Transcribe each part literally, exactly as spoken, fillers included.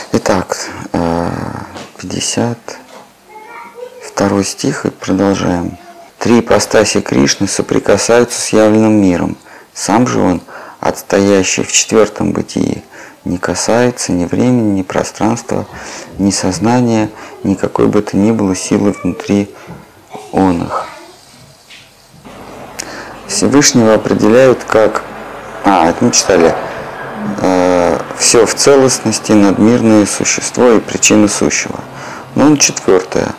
Итак, пятьдесят второй стих и продолжаем. Три ипостаси Кришны соприкасаются с явленным миром. Сам же он, отстоящий в четвертом бытии, не касается ни времени, ни пространства, ни сознания, ни какой бы то ни было силы внутри он их. Всевышнего определяют как... А, это мы читали. Э, все в целостности, надмирное существо и причина сущего. Но он четвертое.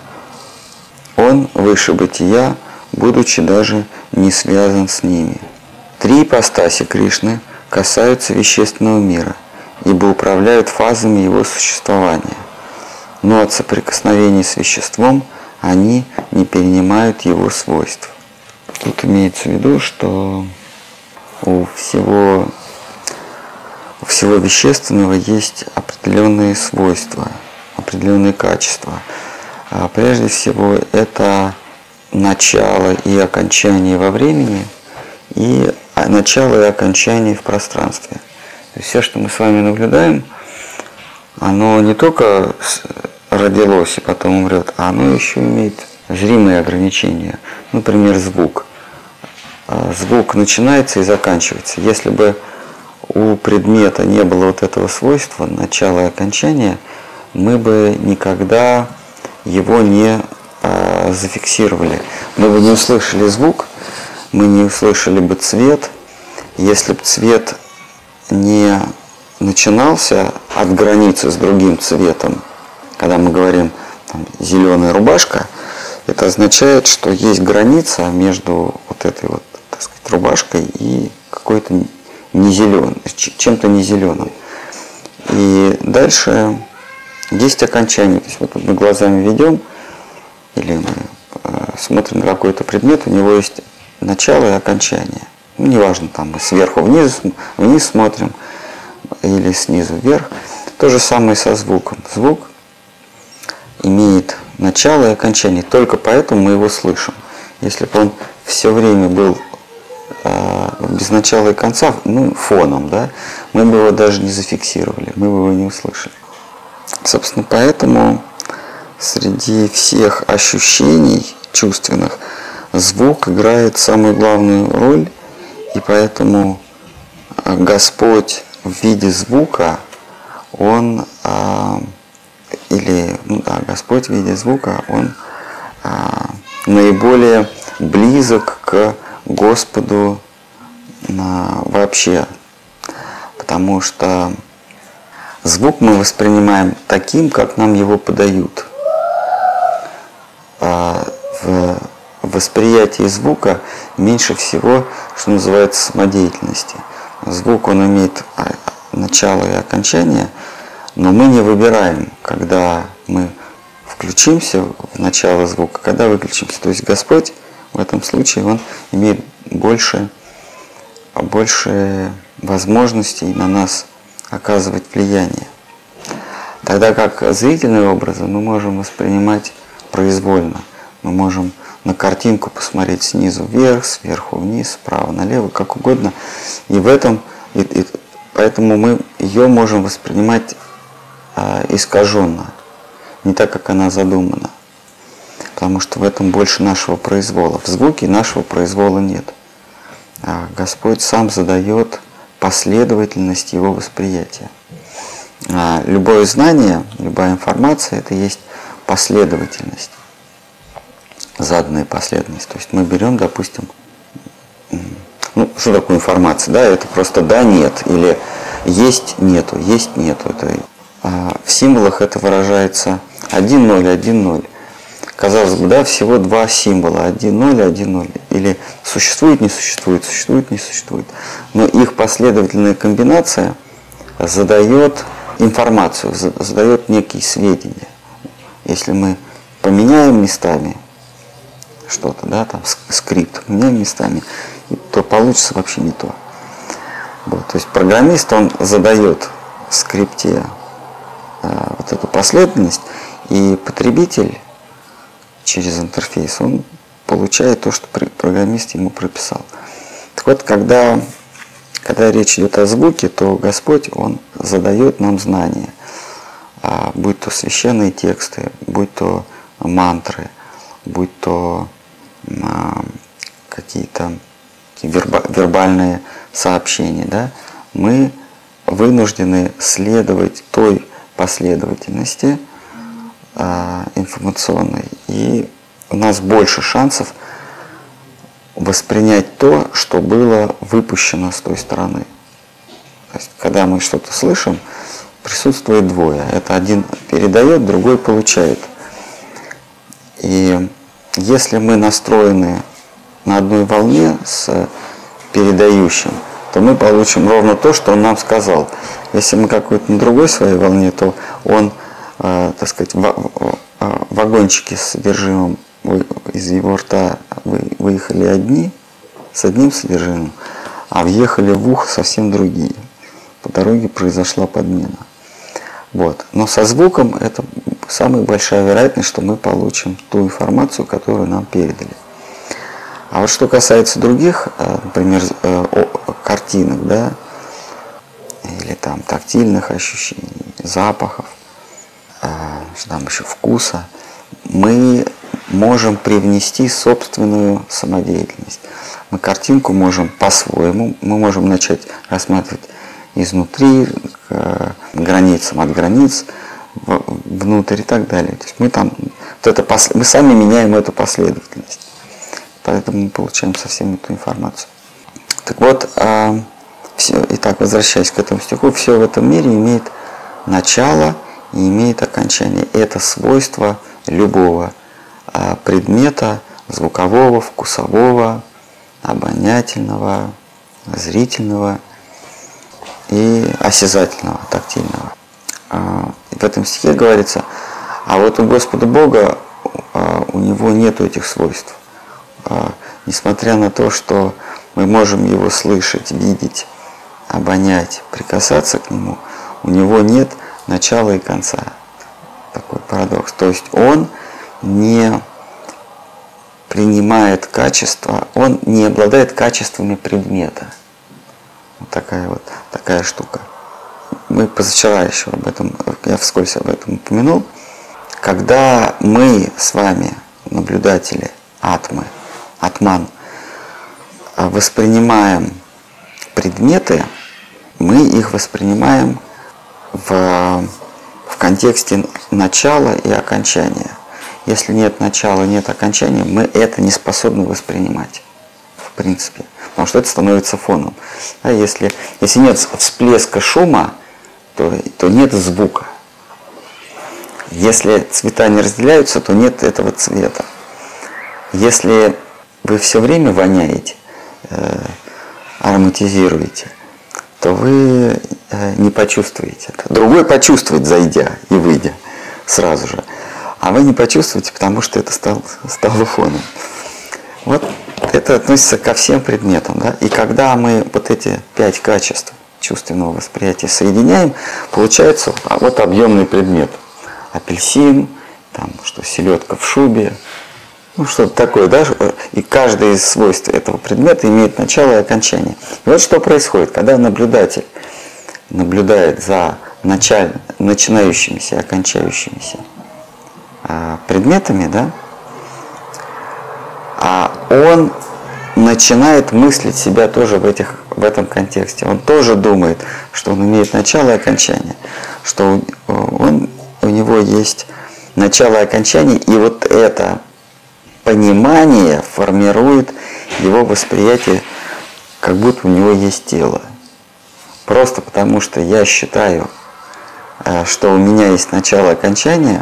Он выше бытия, будучи даже не связан с ними. Три ипостаси Кришны касаются вещественного мира, ибо управляют фазами его существования. Но от соприкосновения с веществом они не перенимают его свойств. Тут имеется в виду, что у всего, у всего вещественного есть определенные свойства, определенные качества. А прежде всего это начало и окончание во времени и начало и окончание в пространстве. То есть все, что мы с вами наблюдаем, оно не только родилось и потом умрет, а оно еще имеет зримые ограничения. Например, звук. Звук начинается и заканчивается. Если бы у предмета не было вот этого свойства, начала и окончания, мы бы никогда его не а, зафиксировали. Мы бы не услышали звук, мы не услышали бы цвет. Если бы цвет не начинался от границы с другим цветом, когда мы говорим там, зеленая рубашка, это означает, что есть граница между вот этой вот, так сказать, рубашкой и какой-то не зеленым, чем-то не зеленым. И дальше есть окончание. То есть вот мы глазами ведем, или мы э, смотрим на какой-то предмет, у него есть начало и окончание. Ну, неважно, там мы сверху вниз, вниз смотрим, или снизу вверх. То же самое со звуком. Звук имеет начало и окончание, только поэтому мы его слышим. Если бы он все время был э, без начала и конца, ну, фоном, да, мы бы его даже не зафиксировали, мы бы его не услышали. Собственно, поэтому среди всех ощущений чувственных звук играет самую главную роль, и поэтому Господь в виде звука, Он, а, или, ну да, Господь в виде звука, Он а, наиболее близок к Господу а, вообще, потому что звук мы воспринимаем таким, как нам его подают. А в восприятии звука меньше всего, что называется, самодеятельности. Звук, он имеет начало и окончание, но мы не выбираем, когда мы включимся в начало звука, когда выключимся. То есть Господь в этом случае, Он имеет больше, больше возможностей на нас оказывать влияние. Тогда как зрительные образы мы можем воспринимать произвольно. Мы можем на картинку посмотреть снизу вверх, сверху вниз, справа налево, как угодно. И в этом, и, и, поэтому мы ее можем воспринимать а, искаженно, не так, как она задумана. Потому что в этом больше нашего произвола. В звуке нашего произвола нет. А Господь сам задает последовательность его восприятия. А любое знание, любая информация – это есть последовательность. Заданная последовательность. То есть мы берем, допустим, ну, что такое информация? Да, это просто да, нет, или есть, нету, есть, нету. Это, а в символах это выражается один ноль, один ноль. Казалось бы, да, всего два символа, один ноль, один ноль. Или существует, не существует, существует, не существует. Но их последовательная комбинация задает информацию, задает некие сведения. Если мы поменяем местами что-то, да, там скрипт, меняем местами, то получится вообще не то. Вот, то есть программист, он задает в скрипте э, вот эту последовательность, и потребитель через интерфейс, он получает то, что программист ему прописал. Так вот, когда, когда речь идет о звуке, то Господь, Он задает нам знания. будь то священные тексты, будь то мантры, будь то какие-то верба, вербальные сообщения, да, мы вынуждены следовать той последовательности э, информационной, и у нас больше шансов воспринять то, что было выпущено с той стороны. То есть, когда мы что-то слышим, присутствует двое. Это один передает, другой получает. И если мы настроены на одной волне с передающим, то мы получим ровно то, что он нам сказал. Если мы какой-то на другой своей волне, то он, э, так сказать, в, в вагончике с содержимым из его рта выехали одни, с одним содержимым, а въехали в ухо совсем другие. По дороге произошла подмена. Вот. Но со звуком это самая большая вероятность, что мы получим ту информацию, которую нам передали. А вот что касается других, например, картинок, да, или там тактильных ощущений, запахов, что там еще вкуса, мы можем привнести собственную самодеятельность. Мы картинку можем по-своему, мы можем начать рассматривать изнутри, к границам, от границ, внутрь и так далее. То есть мы там, вот это, мы сами меняем эту последовательность. Поэтому мы получаем совсем эту информацию. Так вот, э, все, итак, возвращаясь к этому стиху, все в этом мире имеет начало и имеет окончание. Это свойство любого э, предмета, звукового, вкусового, обонятельного, зрительного и осязательного, тактильного. Э, в этом стихе говорится, а вот у Господа Бога э, у Него нет этих свойств. Несмотря на то, что мы можем Его слышать, видеть, обонять, прикасаться к Нему, у Него нет начала и конца. Такой парадокс. То есть Он не принимает качества, Он не обладает качествами предмета. Вот такая вот такая штука. Мы позавчера еще об этом, я вскользь об этом упомянул. Когда мы с вами, наблюдатели, атмы, атман, воспринимаем предметы, мы их воспринимаем в, в контексте начала и окончания. Если нет начала, нет окончания, мы это не способны воспринимать, в принципе, потому что это становится фоном. А если, если нет всплеска шума, то, то нет звука. Если цвета не разделяются, то нет этого цвета. Если вы все время воняете, э, ароматизируете, то вы э, не почувствуете это. Другой почувствует, зайдя и выйдя сразу же. А вы не почувствуете, потому что это стало, стало фоном. Вот это относится ко всем предметам. Да? И когда мы вот эти пять качеств чувственного восприятия соединяем, получается вот объемный предмет. Апельсин, там, что селедка в шубе, ну, что-то такое, да? И каждое из свойств этого предмета имеет начало и окончание. И вот что происходит, когда наблюдатель наблюдает за началь... начинающимися и окончающимися а, предметами, да? А он начинает мыслить себя тоже в, этих, в этом контексте. Он тоже думает, что он имеет начало и окончание, что он, у него есть начало и окончание, и вот это понимание формирует его восприятие, как будто у него есть тело. Просто потому, что я считаю, что у меня есть начало и окончание,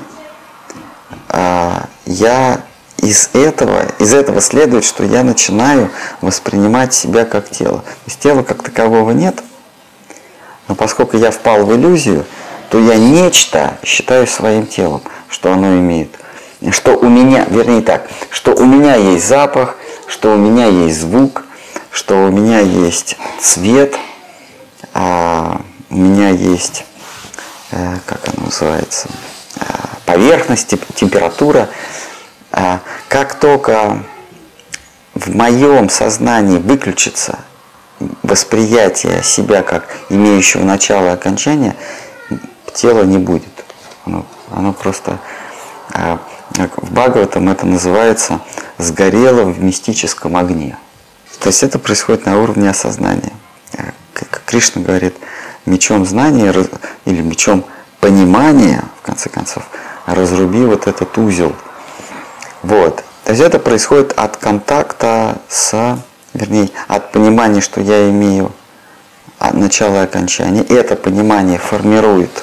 я из этого, из этого следует, что я начинаю воспринимать себя как тело. То есть тела как такового нет, но поскольку я впал в иллюзию, то я нечто считаю своим телом, что оно имеет. Что у меня, вернее так, что у меня есть запах, что у меня есть звук, что у меня есть цвет, а у меня есть, как оно называется, поверхность, температура. Как только в моем сознании выключится восприятие себя как имеющего начало и окончания, тела не будет. Оно, оно просто... В Бхагаватам это называется «сгорело в мистическом огне». То есть это происходит на уровне осознания. Как Кришна говорит, мечом знания или мечом понимания, в конце концов, разруби вот этот узел. Вот. То есть это происходит от контакта с, вернее, от понимания, что я имею начало и окончание. И это понимание формирует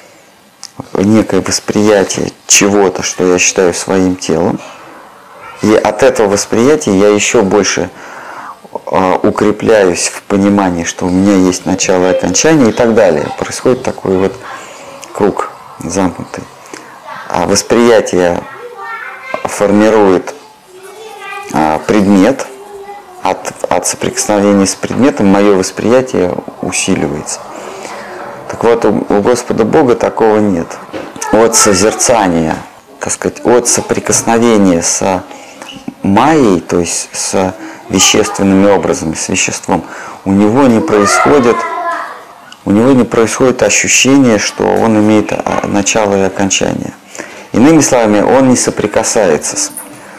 некое восприятие чего-то, что я считаю своим телом. И от этого восприятия я еще больше э, укрепляюсь в понимании, что у меня есть начало и окончание и так далее. Происходит такой вот круг замкнутый. А восприятие формирует э, предмет. От, от соприкосновения с предметом мое восприятие усиливается. Так вот, у, у Господа Бога такого нет. От созерцания, так сказать, от соприкосновения с майей, то есть с вещественными образами, с веществом, у него не происходит, у него не происходит ощущение, что он имеет начало и окончание. Иными словами, он не соприкасается с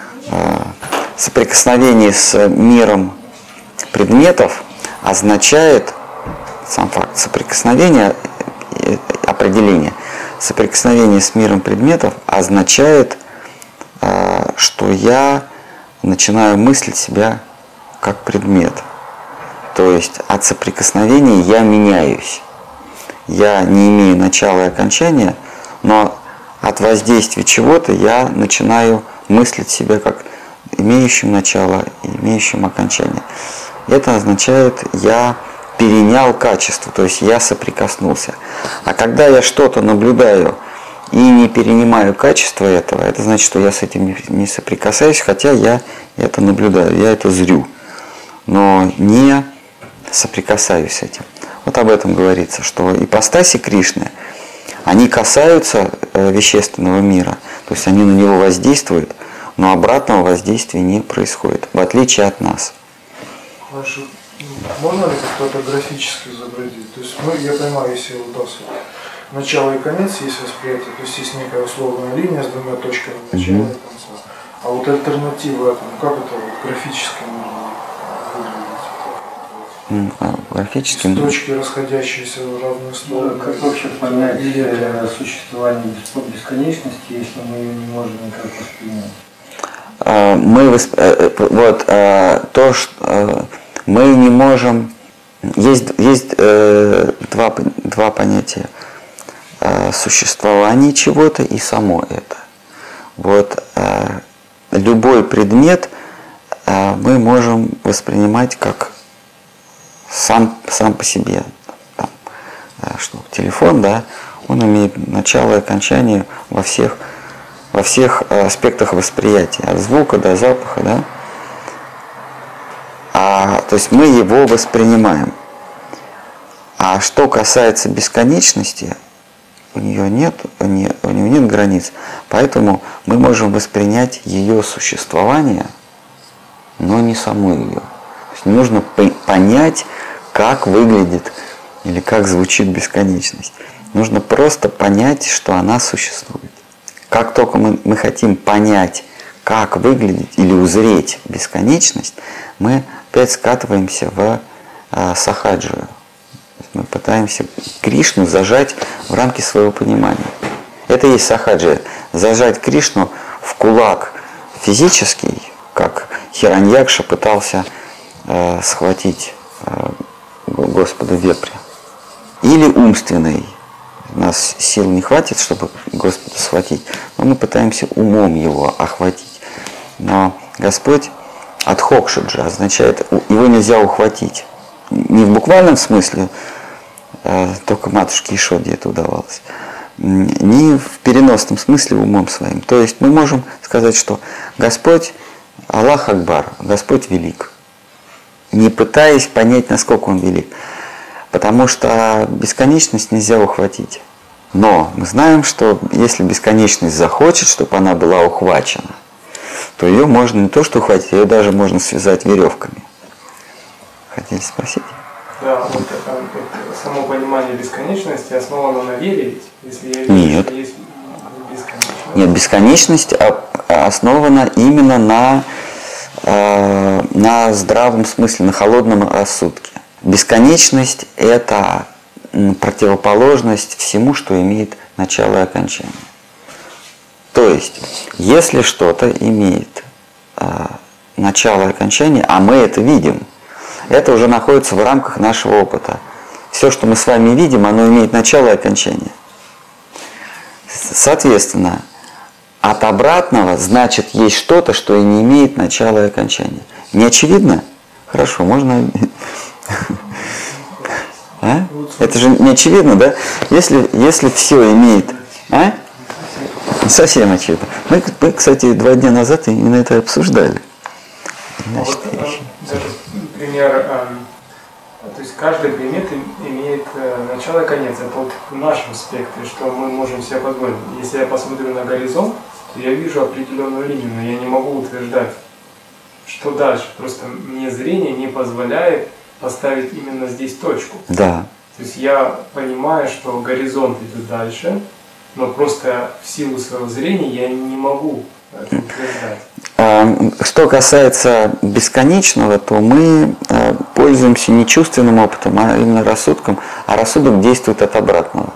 соприкосновение с миром предметов означает, сам факт соприкосновения, определение, соприкосновение с миром предметов означает, что я начинаю мыслить себя как предмет. То есть от соприкосновения я меняюсь. Я не имею начала и окончания, но от воздействия чего-то я начинаю мыслить себя как имеющим начало и имеющим окончание. Это означает, я перенял качество, то есть я соприкоснулся. А когда я что-то наблюдаю и не перенимаю качество этого, это значит, что я с этим не соприкасаюсь, хотя я это наблюдаю, я это зрю, но не соприкасаюсь с этим. Вот об этом говорится, что ипостаси Кришны, они касаются вещественного мира, то есть они на него воздействуют, но обратного воздействия не происходит, в отличие от нас. Хорошо. Можно ли как-то графически изобразить? То есть, ну, я понимаю, если вот так вот, начало и конец есть восприятие, то есть есть некая условная линия с двумя точками начала mm-hmm. и конца. А вот альтернатива этому, как это вот графически можно выглядеть? Mm, графически? Есть точки, расходящиеся в разные стороны. Ну, как вообще понять э, существование бесконечности, если мы ее не можем никак воспринять? Мы восп... вот то, что мы не можем. Есть, есть два, два понятия: существование чего-то и само это. Вот любой предмет мы можем воспринимать как сам, сам по себе. Там, что телефон, да, он имеет начало и окончание во всех во всех аспектах восприятия, от звука до запаха, да? А, то есть мы его воспринимаем. А что касается бесконечности, у нее нет, у нее, у нее нет границ, поэтому мы можем воспринять ее существование, но не саму ее. То есть нужно понять, как выглядит или как звучит бесконечность. Нужно просто понять, что она существует. Как только мы, мы хотим понять, как выглядит или узреть бесконечность, мы опять скатываемся в э, сахаджию. Мы пытаемся Кришну зажать в рамки своего понимания. Это и есть сахаджия. Зажать Кришну в кулак физический, как Хираньякша пытался э, схватить э, Господа Вепря. Или умственный. У нас сил не хватит, чтобы Господа схватить, но мы пытаемся умом его охватить. Но Господь адхокшаджа означает, его нельзя ухватить. Не в буквальном смысле, только матушке Ишоде это удавалось, не в переносном смысле умом своим. То есть мы можем сказать, что Господь, Аллах Акбар, Господь велик, не пытаясь понять, насколько Он велик. Потому что бесконечность нельзя ухватить. Но мы знаем, что если бесконечность захочет, чтобы она была ухвачена, то ее можно не то что ухватить, ее даже можно связать веревками. Хотели спросить? Да, вот это, это само понимание бесконечности основано на вере, ведь? Если я вижу, Нет. что есть бесконечность. Нет, бесконечность основана именно на, э, на здравом смысле, на холодном рассудке. Бесконечность – это противоположность всему, что имеет начало и окончание. То есть, если что-то имеет э, начало и окончание, а мы это видим, это уже находится в рамках нашего опыта. Все, что мы с вами видим, оно имеет начало и окончание. Соответственно, от обратного значит есть что-то, что и не имеет начала и окончания. Не очевидно? Хорошо, можно... А? Это же не очевидно, да? Если, если все имеет... А? Не совсем очевидно. Мы, мы, кстати, два дня назад именно это обсуждали. Значит, Вот, э, даже пример, э, то есть каждый предмет имеет э, начало и конец. Это вот в нашем спектре, что мы можем себе позволить. Если я посмотрю на горизонт, то я вижу определенную линию, но я не могу утверждать, что дальше. Просто мне зрение не позволяет поставить именно здесь точку. Да. То есть я понимаю, что горизонт идет дальше, но просто в силу своего зрения я не могу это утверждать. Что касается бесконечного, то мы пользуемся не чувственным опытом, а именно рассудком, а рассудок действует от обратного.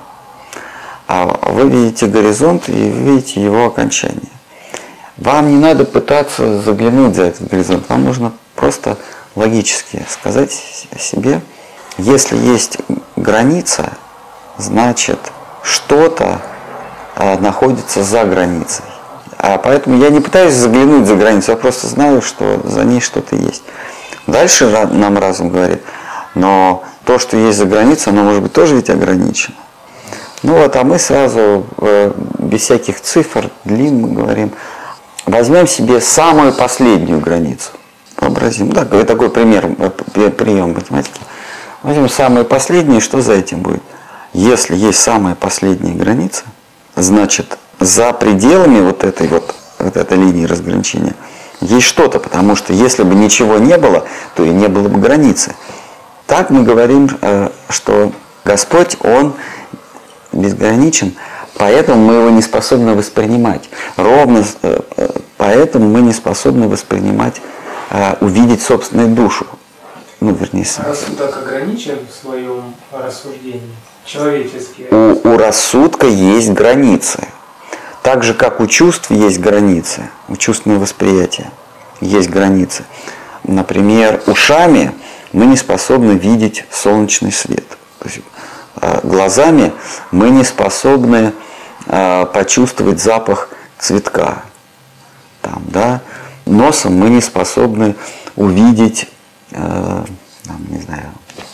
А вы видите горизонт и видите его окончание. Вам не надо пытаться заглянуть за этот горизонт, вам нужно просто логически сказать себе, если есть граница, значит что-то находится за границей. А поэтому я не пытаюсь заглянуть за границу, я просто знаю, что за ней что-то есть. Дальше нам разум говорит, но то, что есть за границей, оно может быть тоже ведь ограничено. Ну вот, а мы сразу, без всяких цифр, длин, мы говорим, возьмем себе самую последнюю границу. Вообразим, да, такой пример, прием математики. Возьмем самые последние, что за этим будет? Если есть самая последняя граница, значит, за пределами вот этой вот, вот этой линии разграничения есть что-то, потому что если бы ничего не было, то и не было бы границы. Так мы говорим, что Господь, Он безграничен, поэтому мы Его не способны воспринимать. Ровно поэтому мы не способны воспринимать, увидеть собственную душу. Ну, вернее, рассудок ограничен в своем рассуждении? Человеческий. У, у рассудка есть границы. Так же, как у чувств есть границы, у чувственного восприятия есть границы. Например, ушами мы не способны видеть солнечный свет. То есть, глазами мы не способны почувствовать запах цветка. Там, да? Носом мы не способны увидеть, там, не знаю,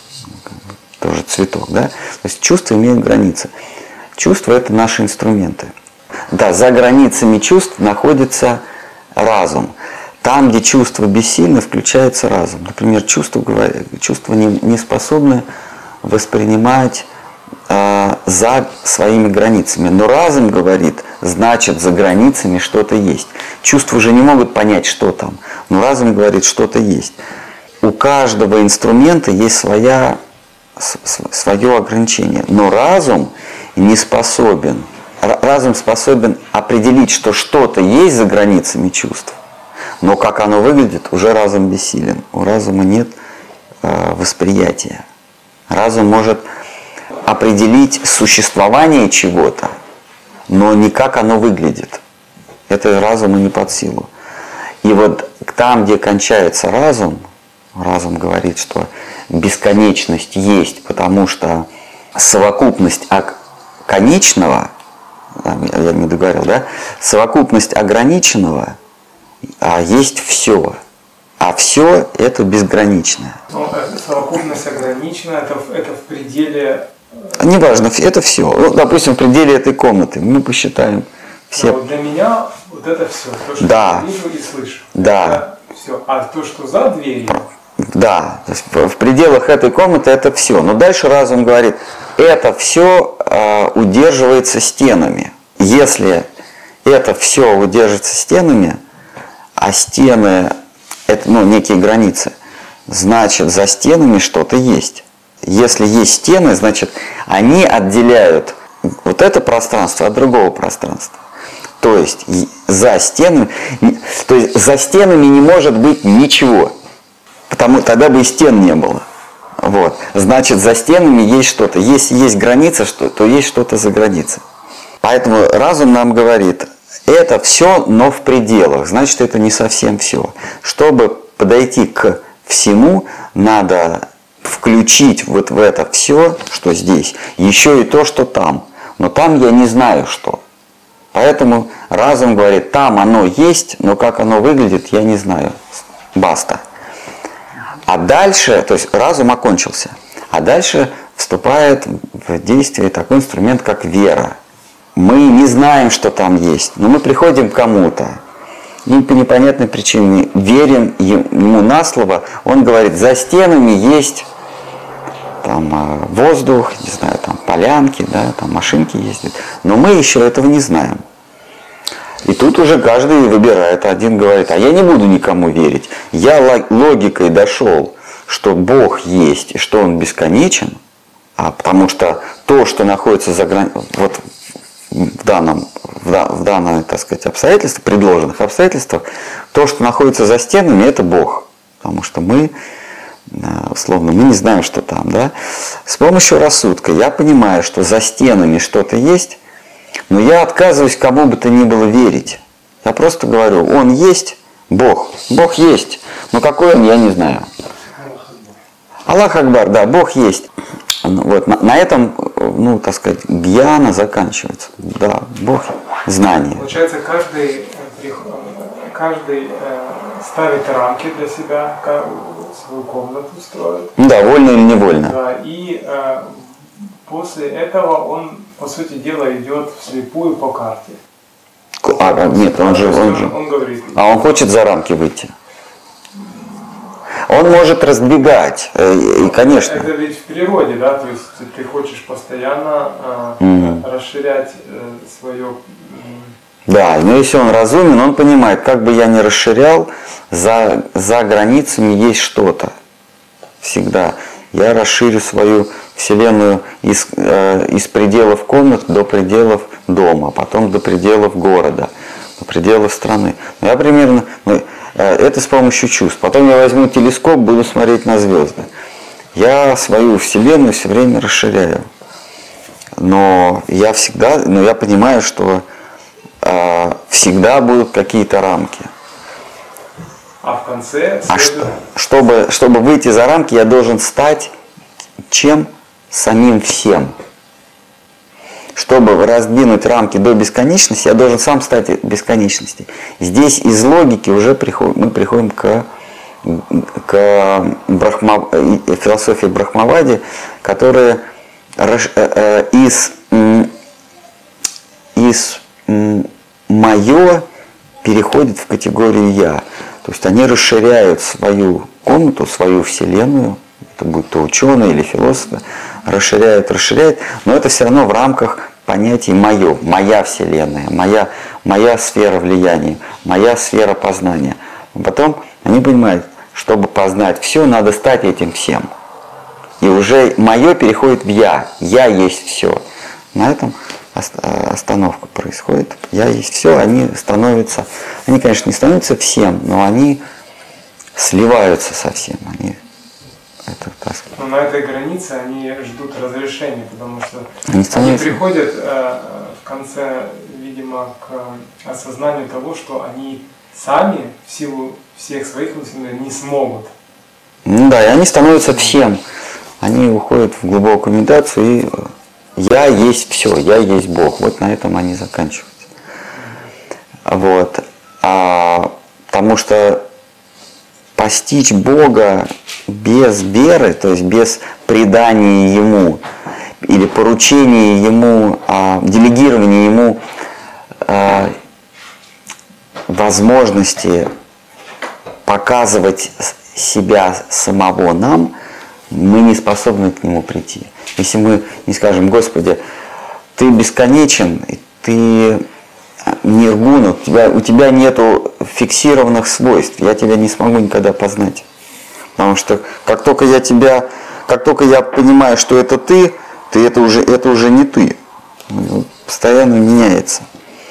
тоже цветок. Да? То есть чувства имеют границы. Чувства – это наши инструменты. Да, за границами чувств находится разум. Там, где чувства бессильны, включается разум. Например, чувства, чувства не, не способны воспринимать э, за своими границами. Но разум говорит, значит, за границами что-то есть. Чувства же не могут понять, что там. Но разум говорит, что-то есть. У каждого инструмента есть своя, свое ограничение. Но разум не способен. Разум способен определить, что что-то есть за границами чувств, но как оно выглядит, уже разум бессилен. У разума нет э, восприятия. Разум может определить существование чего-то, но не как оно выглядит. Это разуму не под силу. И вот там, где кончается разум, разум говорит, что бесконечность есть, потому что совокупность конечного, я не договорил, да? Совокупность ограниченного, а есть все. А все это безграничное. Но совокупность ограничена, это, это в пределе... Неважно, это все. Ну, допустим, в пределе этой комнаты. Мы посчитаем все. Да, вот для меня вот это все. То, что да. я вижу и слышу. Да. Это все. А то, что за дверью... Да, то есть в пределах этой комнаты это все. Но дальше разум говорит, это все э, удерживается стенами. Если это все удерживается стенами, а стены это ну, некие границы, значит за стенами что-то есть. если есть стены, значит, они отделяют вот это пространство от другого пространства. То есть за стенами, то есть за стенами не может быть ничего, потому тогда бы и стен не было. Вот. Значит, за стенами есть что-то. Если есть граница, что, то есть что-то за границей. Поэтому разум нам говорит, это все, но в пределах. Значит, это не совсем все. Чтобы подойти к всему, надо включить вот в это все, что здесь, еще и то, что там. Но там я не знаю, что. Поэтому разум говорит, там оно есть, но как оно выглядит, я не знаю. Баста. А дальше, то есть разум окончился, а дальше вступает в действие такой инструмент, как вера. Мы не знаем, что там есть, но мы приходим к кому-то и по непонятной причине верим ему на слово. Он говорит, за стенами есть там воздух, не знаю, там полянки, да, там машинки ездят, но мы еще этого не знаем. И тут уже каждый выбирает. Один говорит, а я не буду никому верить. Я логикой дошел, что Бог есть и что Он бесконечен, а потому что то, что находится за границей, вот в данном, в данном, так сказать, обстоятельстве, предложенных обстоятельствах, то, что находится за стенами, это Бог. Потому что мы, условно, мы не знаем, что там, да. С помощью рассудка я понимаю, что за стенами что-то есть, но я отказываюсь кому бы то ни было верить. Я просто говорю, Он есть, Бог. Бог есть. Но какой Он, я не знаю. Аллах Акбар, да, Бог есть. Вот, на, на этом, ну, так сказать, гьяна заканчивается. Да, Бог, знание. Получается, каждый, каждый ставит рамки для себя, свою комнату строит. Да, вольно или невольно. Да, и после этого он, по сути дела, идет вслепую по карте. А, нет, он же, он же. Он говорит. А он хочет за рамки выйти. Он может разбегать, и, конечно. Это ведь в природе, да, то есть ты хочешь постоянно э, mm. расширять э, свое. Да, но если он разумен, он понимает, как бы я ни расширял, за, за границами есть что-то. Всегда. Я расширю свою вселенную из, э, из пределов комнат до пределов дома, потом до пределов города, до пределов страны. Но я примерно, ну, э, это с помощью чувств. Потом я возьму телескоп, буду смотреть на звезды. Я свою вселенную все время расширяю. Но я всегда, но я понимаю, что э, всегда будут какие-то рамки. А в конце... А что, чтобы, чтобы выйти за рамки, я должен стать чем? Самим всем. Чтобы раздвинуть рамки до бесконечности, я должен сам стать бесконечностью. Здесь из логики уже приход, мы приходим к, к брахма, философии Брахмавади, которая из, из «моё» переходит в категорию «я». То есть они расширяют свою комнату, свою вселенную, это будь то ученые или философы, расширяют, расширяют, но это все равно в рамках понятий «моё», «моя вселенная», «моя, моя сфера влияния», «моя сфера познания». А потом они понимают, чтобы познать все, надо стать этим всем. И уже «моё» переходит в «я», «я есть все». На этом остановка происходит. Я есть все, они становятся, они, конечно, не становятся всем, но они сливаются со всем. Они, это, так сказать. Но на этой границе они ждут разрешения, потому что они, они приходят э, в конце, видимо, к осознанию того, что они сами в силу всех своих усилий не смогут. Ну да, и они становятся всем. Они уходят в глубокую медитацию и я есть все, я есть Бог. Вот на этом они заканчиваются. Вот. А, потому что постичь Бога без веры, то есть без предания Ему или поручения Ему, а, делегирования Ему а, возможности показывать себя самого нам, мы не способны к Нему прийти. Если мы не скажем: Господи, Ты бесконечен, Ты ниргуна, у тебя, у тебя нету фиксированных свойств, я Тебя не смогу никогда познать. Потому что как только я Тебя, как только я понимаю, что это ты, ты это уже, это уже не ты. Постоянно меняется.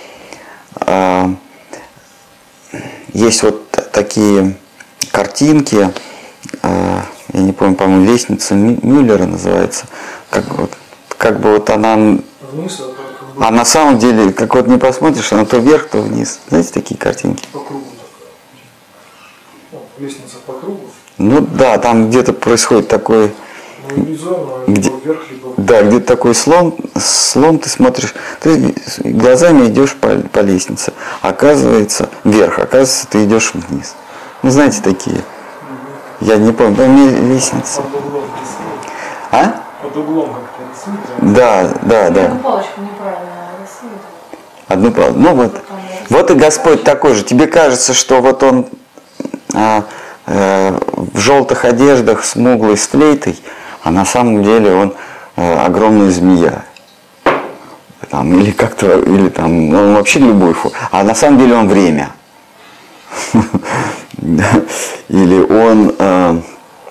Есть вот такие картинки, я не помню, по-моему, «Лестница Мюллера» называется, как, вот, как бы вот она, Вниз, а, как бы а на самом деле, как вот не посмотришь, она то вверх, то вниз. Знаете такие картинки? по кругу. Ну, лестница по кругу. Ну да, там где-то происходит такой, Ну, иллюзорно, Где- либо вверх, либо да, где-то такой слом, слом ты смотришь, ты глазами идешь по, по лестнице, оказывается, вверх, оказывается, ты идешь вниз. Ну, знаете, такие. Я не помню, по мне лестница. Под углом рисуют. А? Под углом как-то рисуют. Да, да, да. Одну палочку неправильно рисует. Одну правду. Ну вот. Вот и Господь такой же. Тебе кажется, что вот он а, э, в желтых одеждах, смуглый, с флейтой, а на самом деле он э, огромная змея. Там, или как-то, или там, ну, он вообще любой фу. А на самом деле он время. Или он э,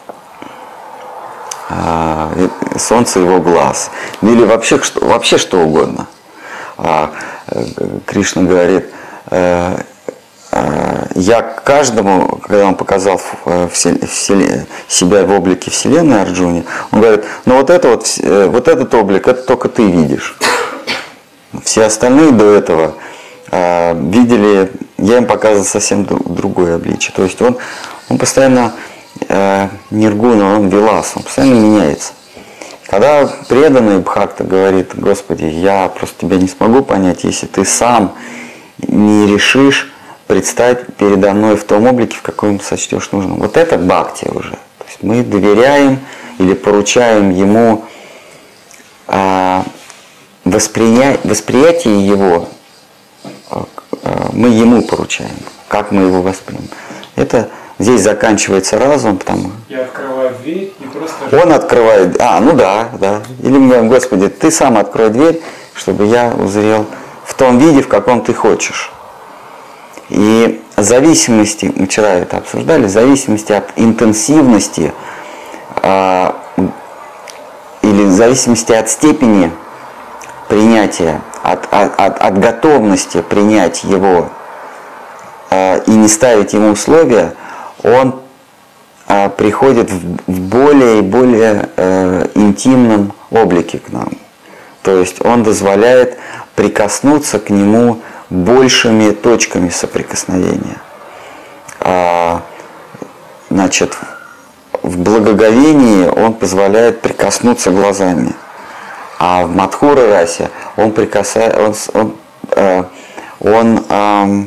э, солнце его глаз. Или вообще что, вообще что угодно. А, э, Кришна говорит, э, э, я каждому, когда он показал в вселе- вселе- себя в облике Вселенной Арджуне, он говорит, ну вот это вот, э, вот этот облик, это только ты видишь. Все остальные до этого э, видели, я им показывал совсем дру- другое обличие. То есть он, он постоянно э, ниргуна, он вилас, он постоянно меняется. Когда преданный Бхакта говорит, Господи, я просто тебя не смогу понять, если ты сам не решишь предстать передо мной в том облике, в каком сочтешь нужным. Вот это бхакти уже. То есть мы доверяем или поручаем ему э, восприя... восприятие его, э, мы ему поручаем, как мы его воспримем. Это здесь заканчивается разум, потому Я открываю дверь и просто... он открывает, а, ну да, да. Или мы говорим, Господи, ты сам открой дверь, чтобы я узрел в том виде, в каком ты хочешь. И в зависимости, мы вчера это обсуждали, в зависимости от интенсивности а, или в зависимости от степени принятия, от, от, от, от готовности принять его а, и не ставить ему условия, он а, приходит в, в более и более э, интимном облике к нам. То есть он дозволяет прикоснуться к нему большими точками соприкосновения. А, значит, в благоговении он позволяет прикоснуться глазами. А в Мадхура расе он прикасает, он, он, э, он э,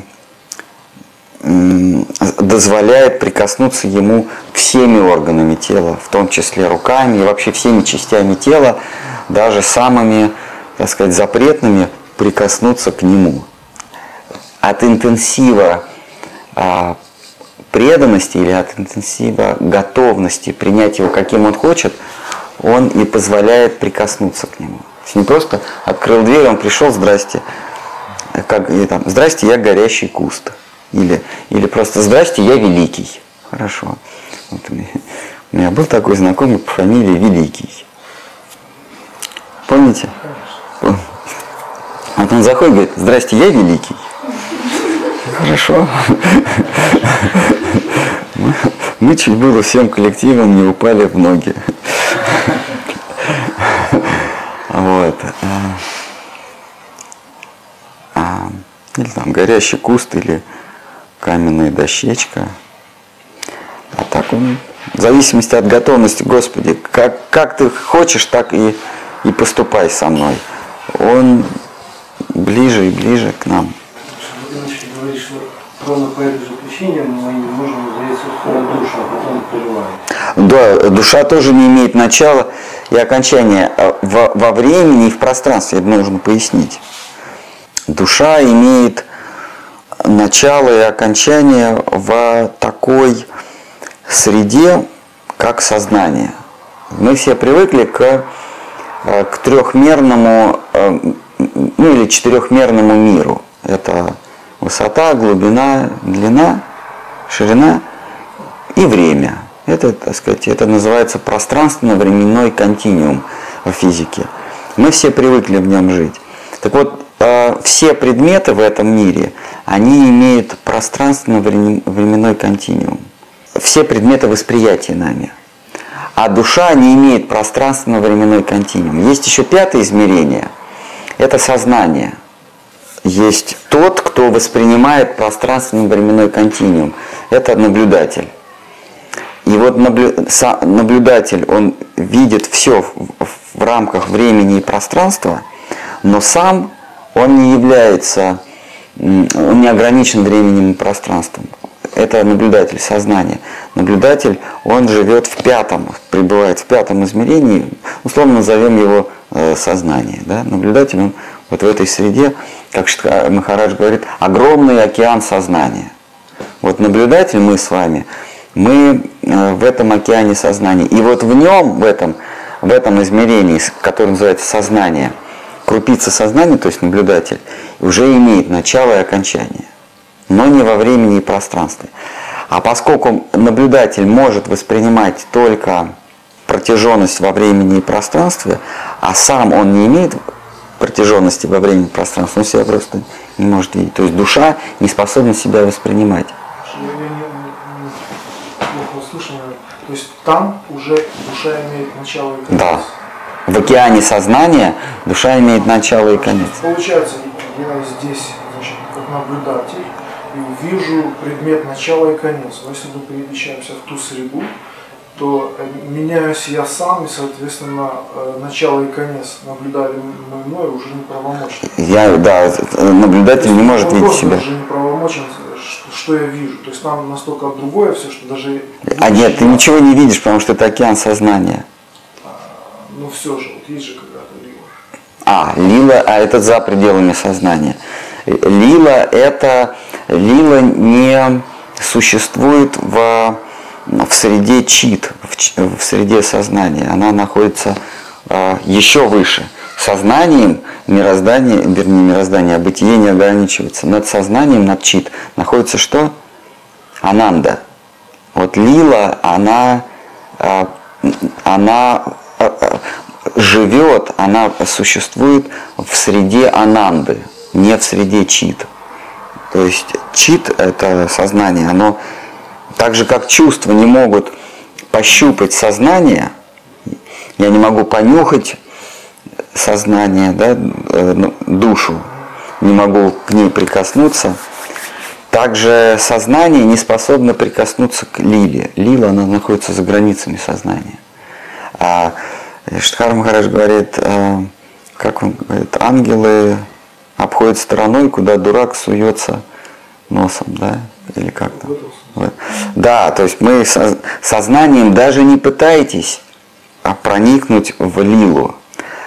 дозволяет прикоснуться ему всеми органами тела, в том числе руками и вообще всеми частями тела, даже самыми, так сказать, запретными, прикоснуться к нему. От интенсива а, преданности или от интенсива готовности принять его, каким он хочет, он и позволяет прикоснуться к нему. То есть не просто открыл дверь, он пришел, здрасте, как, или там, здрасте, я горящий куст. Или, или просто здрасте, я великий. Хорошо. Вот у, меня, у меня был такой знакомый по фамилии Великий. Помните? Конечно. Вот он заходит и говорит, здрасте, я великий. Хорошо. Мы, мы чуть было всем коллективом не упали в ноги. Вот. Или там горящий куст, или каменная дощечка. А так он, в зависимости от готовности, Господи, как, как ты хочешь, так и, и поступай со мной. Он ближе и ближе к нам. Вы начали говорить, что ровно по этому заключению мы не можем заинтересовать душу, а потом прерываем. Да, душа тоже не имеет начала и окончания во, во времени и в пространстве, это нужно пояснить. Душа имеет начало и окончание в такой среде, как сознание. Мы все привыкли к, к трехмерному, ну или четырехмерному миру. Это высота, глубина, длина, ширина и время. Это, так сказать, это называется пространственно-временной континуум в физике. Мы все привыкли в нем жить. Так вот, э, все предметы в этом мире, они имеют пространственно-временной континуум. Все предметы восприятия нами. А душа не имеет пространственно-временной континуум. Есть еще пятое измерение. Это сознание. Есть тот, кто воспринимает пространственно-временной континуум. Это наблюдатель. И вот наблюдатель, он видит все в, в рамках времени и пространства, но сам он не является, он не ограничен временем и пространством. Это наблюдатель сознания. Наблюдатель, он живет в пятом, пребывает в пятом измерении, условно назовем его э, сознание. Да? Наблюдатель, он вот в этой среде, как Штхар Махарадж говорит, огромный океан сознания. Вот наблюдатель, мы с вами, мы в этом океане сознания. И вот в нем, в этом, в этом измерении, которое называется сознание, крупица сознания, то есть наблюдатель, уже имеет начало и окончание, но не во времени и пространстве. А поскольку наблюдатель может воспринимать только протяженность во времени и пространстве, а сам он не имеет протяженности во времени и пространстве, он себя просто не может видеть. То есть душа не способна себя воспринимать. То есть там уже душа имеет начало и конец. Да. В океане сознания душа имеет начало и конец. Получается, я здесь, значит, как наблюдатель, и вижу предмет начала и конец. Но если мы перемещаемся в ту среду, то меняюсь я сам, и, соответственно, начало и конец наблюдаемый мной уже неправомочен. Я, да, наблюдатель не может видеть себя. Уже неправомочен, что я вижу. То есть там настолько другое все, что даже... А нет, ты ничего не видишь, потому что это океан сознания. А, ну все же, вот есть же когда-то лила. А, лила, а это за пределами сознания. Лила, это... Лила не существует в... в среде чит, в, в среде сознания. Она находится э, еще выше. Сознанием мироздание, вернее мироздание, а бытие не ограничивается. Над сознанием, над чит находится что? Ананда. Вот лила, она, э, она э, живет, она существует в среде ананды, не в среде чит. То есть чит, это сознание, оно так же, как чувства не могут пощупать сознание, я не могу понюхать сознание, да, душу, не могу к ней прикоснуться, также сознание не способно прикоснуться к лиле. Лила, она находится за границами сознания. А Штхар Махарадж говорит, как он говорит, ангелы обходят стороной, куда дурак суется носом, да, или как-то. Да, то есть мы сознанием даже не пытаетесь проникнуть в лилу.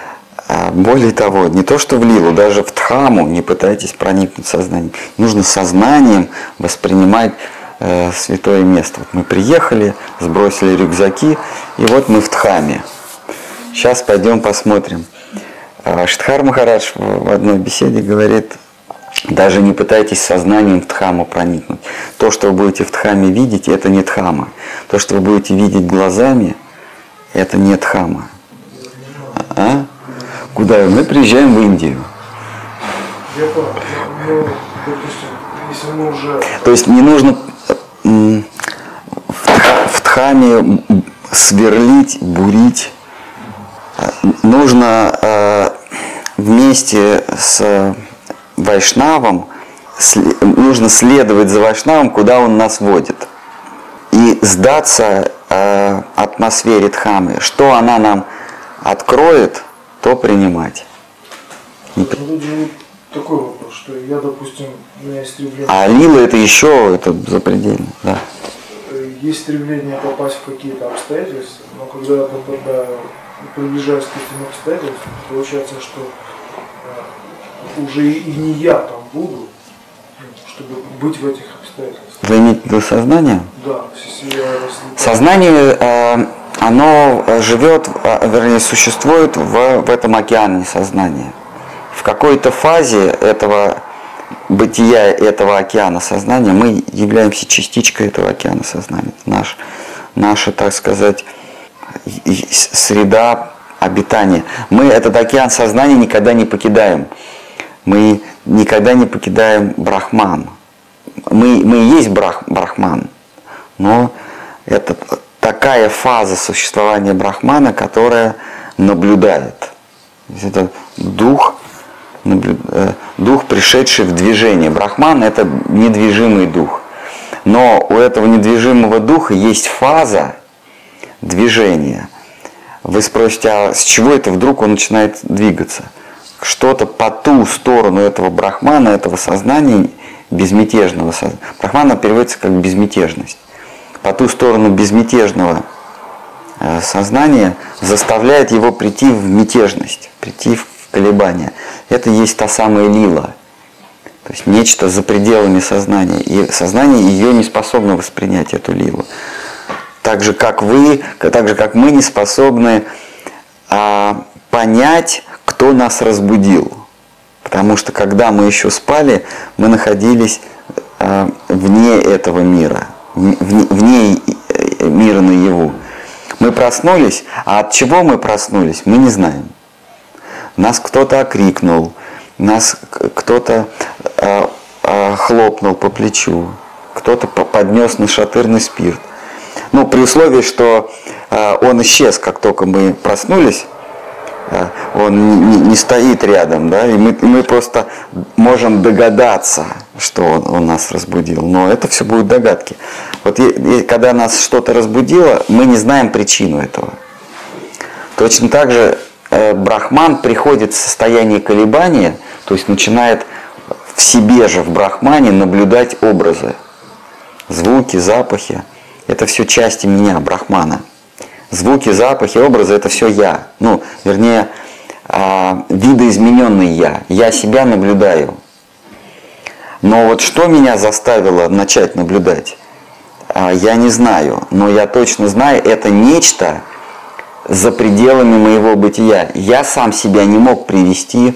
Более того, не то что в лилу, даже в дхаму не пытайтесь проникнуть сознанием. Нужно сознанием воспринимать э, святое место. Вот мы приехали, сбросили рюкзаки, и вот мы в дхаме. Сейчас пойдем посмотрим. Штхар Махарадж в одной беседе говорит, даже не пытайтесь сознанием в дхаму проникнуть. То, что вы будете в дхаме видеть, это не дхама. То, что вы будете видеть глазами, это не дхама. А? Куда? Мы приезжаем в Индию. Я понял. Ну, допустим, если мы уже... То есть не нужно в дхаме сверлить, бурить. Нужно вместе с вайшнавом, нужно следовать за вайшнавом, куда он нас водит. И сдаться атмосфере дхамы. Что она нам откроет, то принимать. Ну, такой вопрос, что я, допустим, у меня есть стремление... А лила это еще, это запредельно, да. Есть стремление попасть в какие-то обстоятельства, но когда я попадаю, приближаюсь к этим обстоятельствам, получается, что уже и не я там буду, чтобы быть в этих обстоятельствах. Вы имеете в виду сознание? Да, если я разлетаю. Сознание, э, оно живет, вернее, существует в, в этом океане сознания. В какой-то фазе этого бытия, этого океана сознания мы являемся частичкой этого океана сознания. Это наш, наша, так сказать, среда обитания. Мы этот океан сознания никогда не покидаем. Мы никогда не покидаем Брахман. Мы, мы и есть брах, Брахман, но это такая фаза существования Брахмана, которая наблюдает. Это дух, наблю, дух, пришедший в движение. Брахман – это недвижимый дух. Но у этого недвижимого духа есть фаза движения. Вы спросите, а с чего это вдруг он начинает двигаться? Что-то по ту сторону этого брахмана, этого сознания, безмятежного сознания. Брахмана переводится как безмятежность. По ту сторону безмятежного сознания заставляет его прийти в мятежность, прийти в колебания. Это есть та самая лила. То есть нечто за пределами сознания. И сознание ее не способно воспринять, эту лилу. Так же, как вы, так же, как мы не способны а, понять, кто нас разбудил. Потому что когда мы еще спали, мы находились а, вне этого мира, вне, вне мира наяву. Мы проснулись, а от чего мы проснулись, мы не знаем. Нас кто-то окрикнул, нас кто-то а, а, хлопнул по плечу, кто-то поднес нашатырный спирт. Ну, при условии, что э, он исчез, как только мы проснулись, э, он не, не стоит рядом, да, и мы, и мы просто можем догадаться, что он, он нас разбудил, но это все будут догадки. Вот и, и, когда нас что-то разбудило, мы не знаем причину этого. Точно так же э, Брахман приходит в состояние колебания, то есть начинает в себе же, в Брахмане, наблюдать образы, звуки, запахи. Это все части меня, Брахмана. Звуки, запахи, образы – это все я. Ну, вернее, э, видоизмененный я. Я себя наблюдаю. Но вот что меня заставило начать наблюдать, э, я не знаю. Но я точно знаю, это нечто за пределами моего бытия. Я сам себя не мог привести,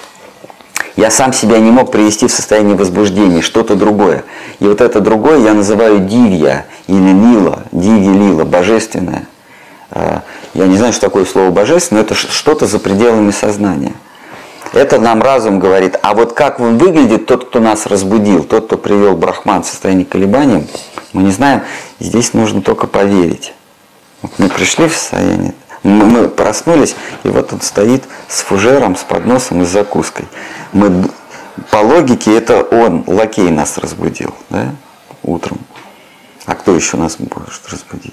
я сам себя не мог привести в состояние возбуждения, что-то другое. И вот это другое я называю дивья или лила, дивья лила, божественное. Я не знаю, что такое слово божественное, но это что-то за пределами сознания. Это нам разум говорит. А вот как он выглядит, тот, кто нас разбудил, тот, кто привел Брахман в состояние колебания, мы не знаем. Здесь нужно только поверить. Вот мы пришли в состояние, мы проснулись, и вот он стоит с фужером, с подносом и с закуской. Мы, по логике, это он, лакей, нас разбудил, да, утром. А кто еще нас может разбудить?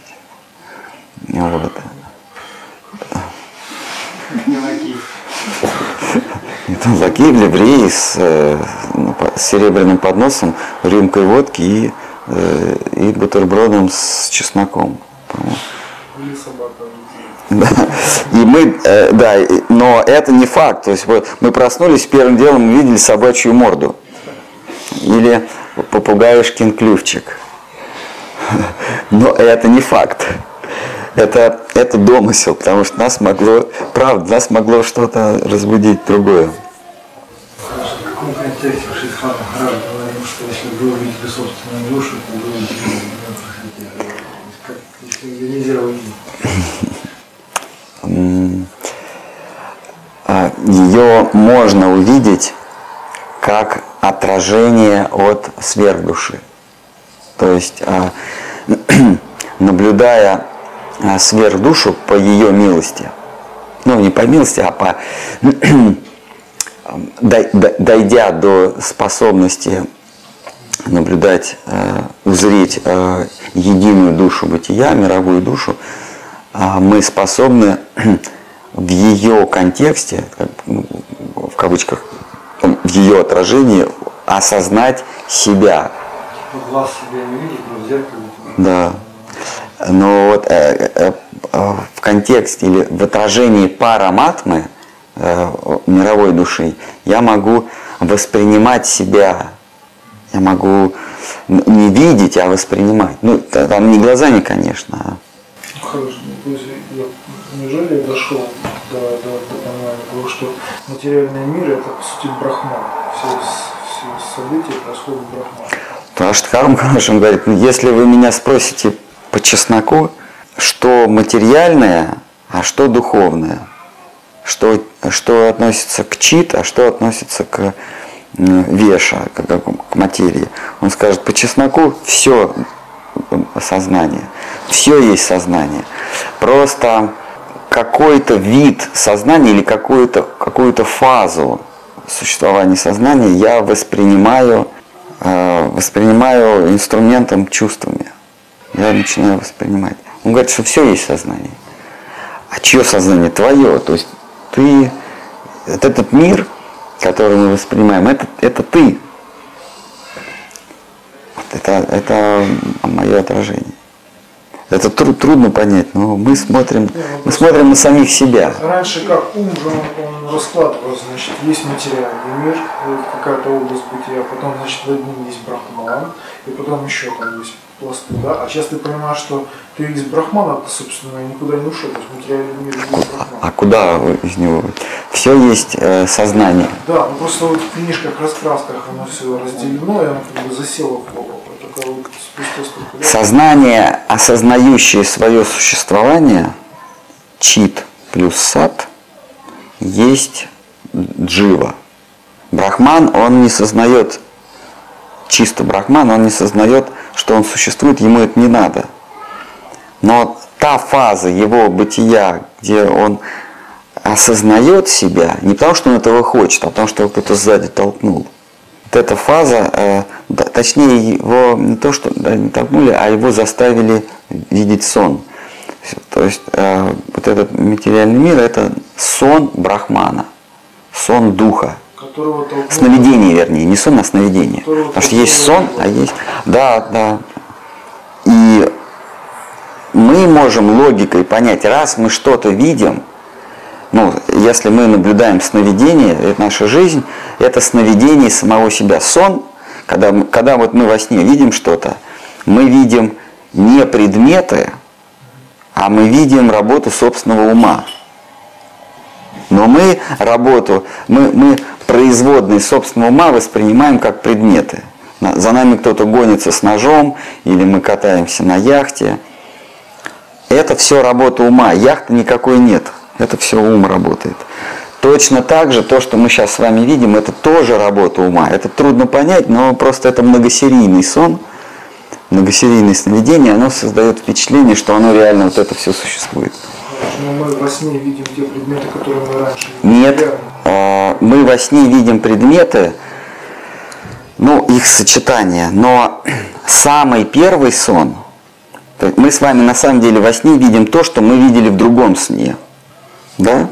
Вот. Не лакей. Это лакей в ливрее с, с серебряным подносом, рюмкой водки и, и бутербродом с чесноком. Или собака. Да. И мы, э, да, но это не факт. То есть вот, мы проснулись, первым делом увидели собачью морду. Или попугаюшкин клювчик. Но это не факт. Это, это домысел, потому что нас могло, правда, нас могло что-то разбудить другое. В каком контексте Шидхат Махарадж говорил, что если вы увидите собственную душу, то вы увидите ее просветление. Если ее нельзя увидеть. Ее можно увидеть как отражение от сверхдуши. То есть, наблюдая сверхдушу по ее милости, ну не по милости, а по дойдя до способности наблюдать, узреть единую душу бытия, мировую душу, мы способны в ее контексте, в кавычках, в ее отражении осознать себя. Глаз себя не видит, но в зеркале. Да. Но вот э, э, э, в контексте или в отражении параматмы, э, мировой души, я могу воспринимать себя. Я могу не видеть, а воспринимать. Ну, там не глазами, конечно. Хорошо. То есть я, неужели я дошел до, до, до понимания того, что материальный мир это по сути брахман. Все, все события происходят в брахмане. Потому что Харам Харашем говорит, ну, если вы меня спросите, по чесноку, что материальное, а что духовное. Что, что относится к чит, а что относится к веша, к, к материи. Он скажет, по чесноку все сознание. Все есть сознание. Просто какой-то вид сознания или какую-то, какую-то фазу существования сознания я воспринимаю, э, воспринимаю инструментом чувствами. Я начинаю воспринимать. Он говорит, что все есть сознание. А чье сознание? Твое. То есть ты, вот этот мир, который мы воспринимаем, это, это ты. Вот это, это мое отражение. Это труд, трудно понять, но мы смотрим, мы смотрим на самих себя. Раньше как ум же он, он раскладывался, значит, есть материальный мир, какая-то область бытия, потом, значит, в одном есть брахман, и потом еще там есть пласты, да? А сейчас ты понимаешь, что ты из брахмана, ты, собственно, никуда не ушел, то есть материальный мир есть брахман. А куда из него? Все есть э, сознание. Да, ну просто вот в книжках, раскрасках оно все разделено, и оно как бы засело в голову. Вот сознание, осознающее свое существование, чит плюс сат, есть джива. Брахман, он не сознает, чисто брахман, он не сознает, что он существует, ему это не надо. Но та фаза его бытия, где он осознает себя, не потому что он этого хочет, а потому что его кто-то сзади толкнул. Вот эта фаза, э, да, точнее его не то что да, не толкнули, а его заставили видеть сон. То есть э, вот этот материальный мир — это сон брахмана, сон духа. Сновидение, вернее, не сон, а сновидение. Потому что есть сон, а есть... Да, да. И мы можем логикой понять, раз мы что-то видим, ну, если мы наблюдаем сновидение, это наша жизнь, это сновидение самого себя. Сон, когда, когда вот мы во сне видим что-то, мы видим не предметы, а мы видим работу собственного ума. Но мы работу, мы, мы производные собственного ума воспринимаем как предметы. За нами кто-то гонится с ножом, или мы катаемся на яхте. Это все работа ума, яхты никакой нет. Это все ум работает. Точно так же то, что мы сейчас с вами видим, это тоже работа ума. Это трудно понять, но просто это многосерийный сон, многосерийное сновидение, оно создает впечатление, что оно реально вот это все существует. Но мы во сне видим те предметы, которые мы раньше видели. Нет, э, мы во сне видим предметы, ну, их сочетание, но самый первый сон, мы с вами на самом деле во сне видим то, что мы видели в другом сне. Да?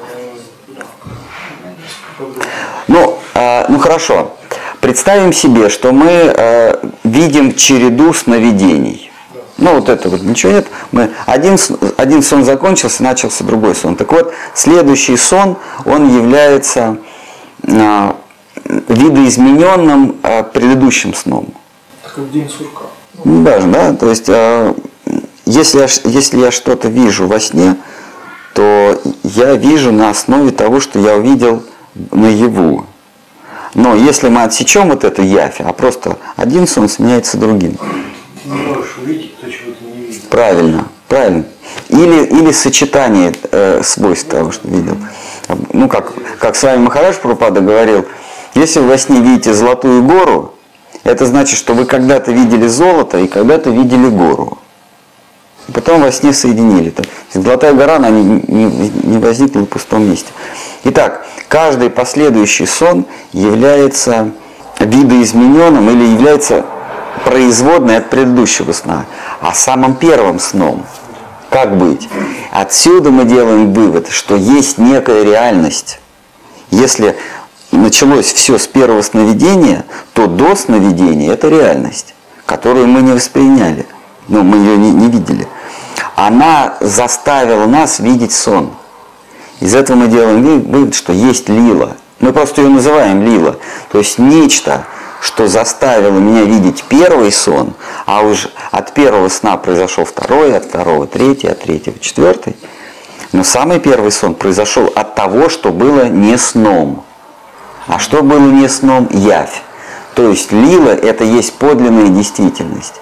Ну, э, ну хорошо. Представим себе, что мы э, видим череду сновидений. Ну вот это вот ничего нет. Мы, один, один сон закончился, начался другой сон. Так вот, следующий сон, он является э, видоизмененным э, предыдущим сном. Как день сурка. Ну, даже, да. То есть, э, если я, если я что-то вижу во сне, то я вижу на основе того, что я увидел наяву. Но если мы отсечем вот эту явь, а просто один сон сменяется другим. Ты не можешь увидеть то, чего ты не видел. Правильно, правильно. Или, или сочетание э, свойств того, что видел. Ну, как, как с вами Махарадж Прабхупада говорил, если вы во сне видите золотую гору, это значит, что вы когда-то видели золото и когда-то видели гору. И потом во сне соединили. То есть Золотая гора, она не, не, не возникла в пустом месте. Итак, каждый последующий сон является видоизмененным или является производной от предыдущего сна. А самым первым сном, как быть? Отсюда мы делаем вывод, что есть некая реальность. Если началось все с первого сновидения, то до сновидения это реальность, которую мы не восприняли. Но мы ее не, не видели. Она заставила нас видеть сон. Из этого мы делаем вывод, что есть лила. Мы просто ее называем лила. То есть нечто, что заставило меня видеть первый сон, а уже от первого сна произошел второй, от второго третий, от третьего четвертый. Но самый первый сон произошел от того, что было не сном. А что было не сном? Явь. То есть лила — это есть подлинная действительность.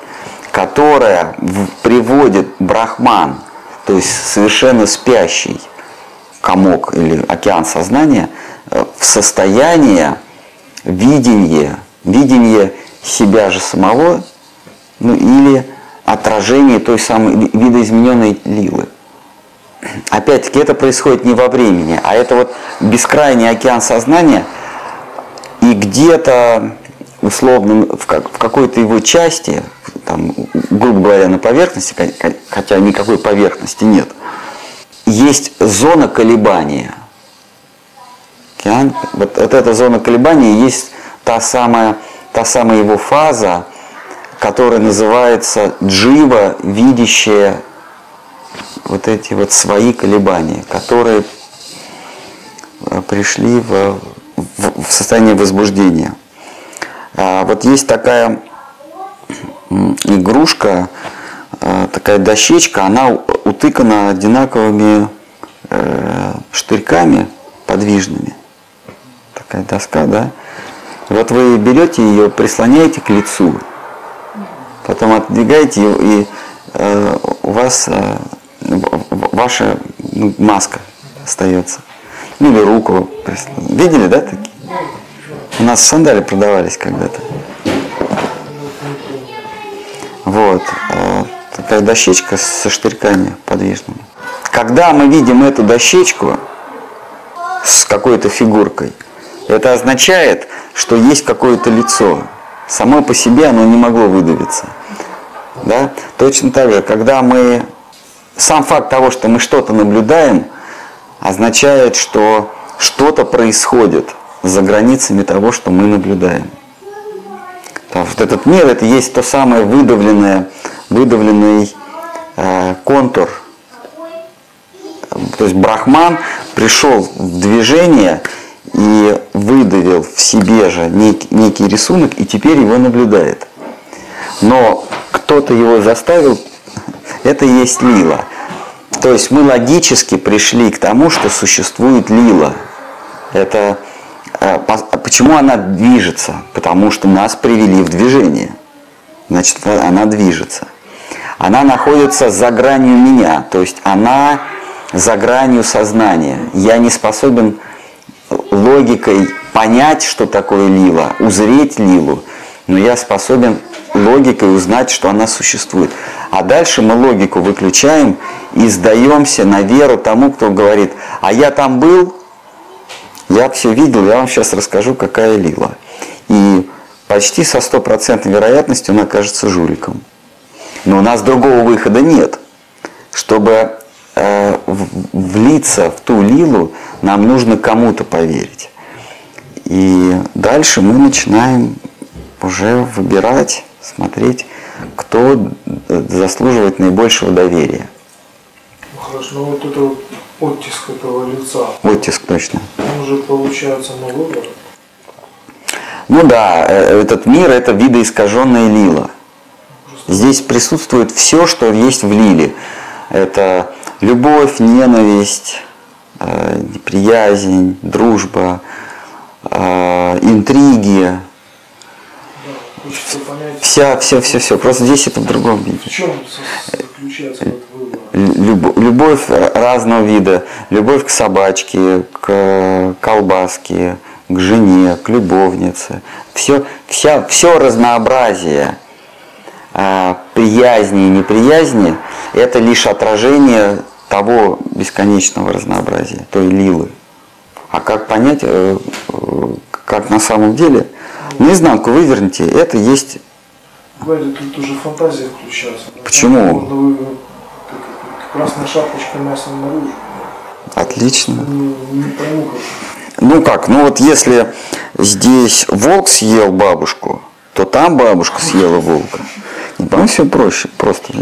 которая в- приводит брахман, то есть совершенно спящий комок или океан сознания, э, в состояние видения, видения себя же самого, ну или отражение той самой ви- видоизмененной лилы. Опять-таки это происходит не во времени, а это вот бескрайний океан сознания, и где-то условно в, как- в какой-то его части, там, грубо говоря, на поверхности, ко- хотя никакой поверхности нет, есть зона колебания. Океан, вот, вот эта зона колебания и есть та самая, та самая его фаза, которая называется джива, видящая вот эти вот свои колебания, которые э, пришли в, в, в состояние возбуждения. А вот есть такая м, игрушка, э, такая дощечка, она у- утыкана одинаковыми э, штырьками подвижными. Такая доска, да? Вот вы берете ее, прислоняете к лицу, потом отдвигаете ее, и э, у вас э, в- ваша ну, маска остается. Ну или руку. прислон- Видели, да, такие? У нас сандали продавались когда-то. Вот. э, Такая дощечка со штырьками подвижными. Когда мы видим эту дощечку с какой-то фигуркой, это означает, что есть какое-то лицо. Само по себе оно не могло выдавиться. Да? Точно так же, когда мы... Сам факт того, что мы что-то наблюдаем, означает, что что-то происходит за границами того, что мы наблюдаем. Потому что этот мир — это есть то самое выдавленное, выдавленный э, контур. То есть Брахман пришел в движение и выдавил в себе же некий, некий рисунок, и теперь его наблюдает. Но кто-то его заставил, это и есть лила. То есть мы логически пришли к тому, что существует лила. Это, э, по- почему она движется? Потому что нас привели в движение. Значит, она движется. Она находится за гранью меня, то есть она за гранью сознания. Я не способен логикой понять, что такое лила, узреть лилу, но я способен логикой узнать, что она существует. А дальше мы логику выключаем и сдаемся на веру тому, кто говорит: а я там был, я все видел, я вам сейчас расскажу, какая лила. И почти со стопроцентной вероятностью он окажется жуликом. Но у нас другого выхода нет. Чтобы э, в- влиться в ту лилу, нам нужно кому-то поверить. И дальше мы начинаем уже выбирать, смотреть, кто заслуживает наибольшего доверия. Ну хорошо, ну вот это вот оттиск этого лица, Оттиск точно. он уже получается на выбор. Ну да, э, этот мир — это видоискаженная лила. Здесь присутствует все, что есть в лиле. Это любовь, ненависть, э, неприязнь, дружба, э, интриги. Хочется понять, Вся, все, все, все. Просто здесь это в другом виде. в чем со- заключается этот выбор. Люб- Любовь разного вида. Любовь к собачке, к колбаске, к жене, к любовнице. Все, вся, все разнообразие а, приязни и неприязни — это лишь отражение того бесконечного разнообразия, той лилы. А как понять, э, э, как на самом деле, наизнанку выверните, это есть... Вадя, тут уже фантазия включается. Почему? Можно выбрать как это, красная шапочка мясом наружу. Отлично. Не, не пойму как. Ну как, ну вот если здесь волк съел бабушку, то там бабушка съела волка. Не по все проще, просто.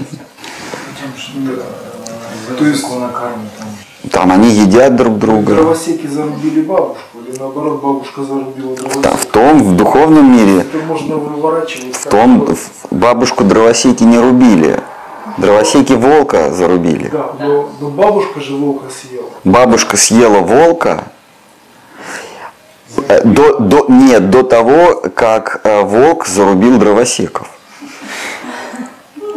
То есть- на карме там. Там они едят друг друга. Дровосеки зарубили бабушку, или наоборот бабушка зарубила Да, в дровосека. том, в духовном мире, Это можно выворачивать. в том, в- бабушку дровосеки не рубили. Дровосеки волка зарубили. Да, но, но бабушка же волка съела. Бабушка съела волка э, до, до, нет, до того, как э, волк зарубил дровосеков.